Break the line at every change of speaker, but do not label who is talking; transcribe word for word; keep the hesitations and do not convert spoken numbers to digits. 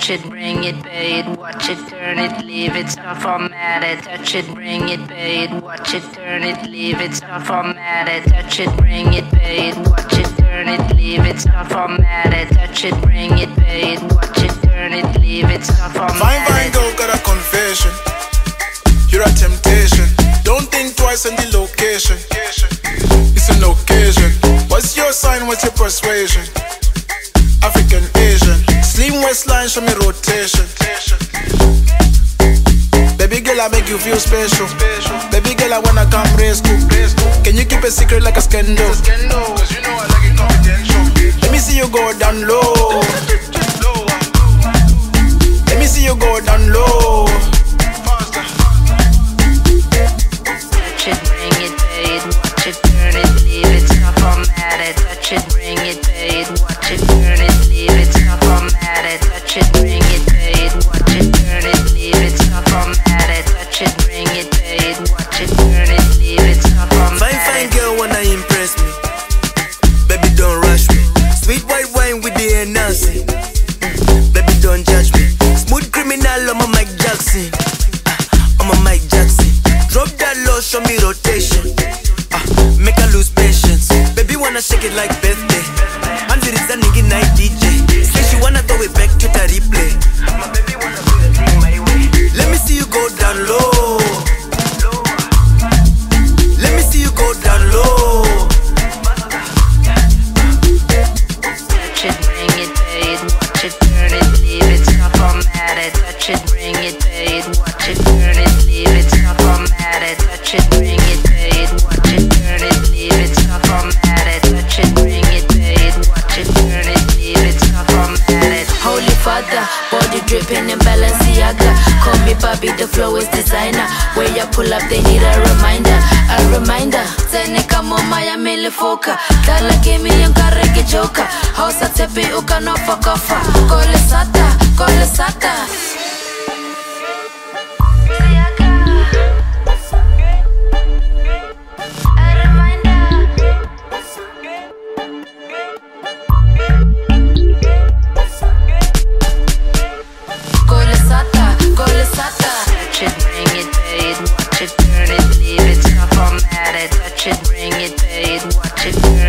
touch it, bring it, pay it, watch it, turn it, leave it, stop formatted, touch it, bring it, pay it, watch it, turn it, leave it, stop formatted, touch it, bring it, pay it, watch it, turn it, leave it, stop formatted, touch it, bring it, pay it, watch it, turn it, leave it, stop formatted.
Fine, fine girl, got a confession. You're a temptation. Don't think twice on the location. It's an occasion. What's your sign? What's your persuasion? African, Asian, slim waistline, show me rotation. Baby girl, I make you feel special. Baby girl, I wanna come race cool. Can you keep a secret like a scandal? Cause you know I like it confidential. Let me see you go down low. Let me see you go down low.
Touch it, bring it, pay it, watch it, turn it, leave it, stop formatted. Touch it, bring it, pay it, watch it, turn it, leave it, stop formatted. Touch it, bring it, pay it, watch it, turn it, leave it, stop formatted. Touch it, bring it, pay it, watch it, turn it, leave it, stop formatted.
Fine, fine girl, wanna impress me. Baby, don't rush me. Sweet white wine with the Hennessy. Baby, don't judge me. Smooth criminal, I'm a Mike Jackson. uh, I'm a Mike Jackson. Drop that low, show me rotation. uh, Make her lose patience. Baby, wanna shake it like birthday. And there is a nigga night D J. Say she wanna throw it back to the replay. My baby wanna do the thing my way. Let me see you go down low. Let me see you go down low.
Touch it, bring it, pay it, watch it, turn it, leave it, stop formatted. Touch it, bring it, pay it, watch it, turn it, leave it, stop formatted. Touch it, bring it, pay it, watch it, turn it, leave it, stop formatted. Touch it, bring it, pay it, watch it, turn it, leave it, stop formatted.
Holy Father, body dripping in Balenciaga. Call me Bobby, the flow is designer. Where you pull up, they need a reminder, a reminder. Seneca mo Miami lifoka. Dala give me yung kareke joka. House at tepi uka no fokofa. Kole sata, kole sata.
Touch it, bring it, pay it, watch it, turn it, leave it, stop formatted. Touch it, bring it, pay it, watch it, turn